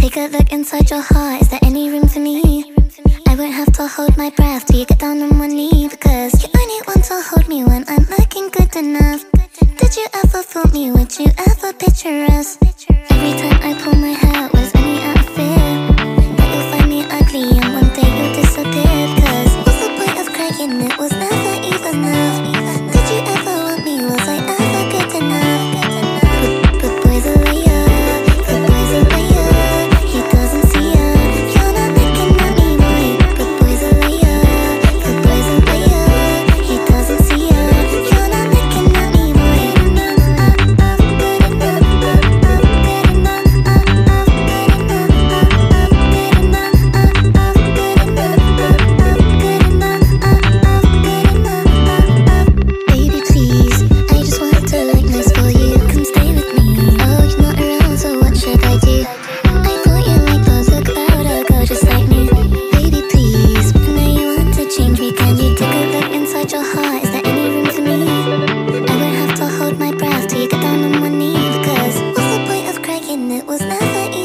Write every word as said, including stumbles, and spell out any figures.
Take a look inside your heart, is there any room for me? I won't have to hold my breath till you get down on one knee, because you only want to hold me when I'm looking good enough. Did you ever fool me? Would you ever picture us? Every time I pull my hair, was only out of fear that you'll find me ugly and one day you'll disappear. Cause what's the point of crying? It was never even enough. Did you ever want me? Was I ever good enough? But, but boys are liar, but boys are liar. He doesn't see ya, you're not looking at me, boy. But boys are liar, but boys are liar. He doesn't see ya, you're not looking at me, boy. Baby, please, I just want to look nice for you. Come stay with me. Oh, you're not around, so what should I do? I thought you liked those, look about a girl just like me. Baby, please, now you want to change me. Can you take a look inside your heart? Is there any room for me? I won't have to hold my breath till you get down on one knee, because what's the point of crying? It was never easy.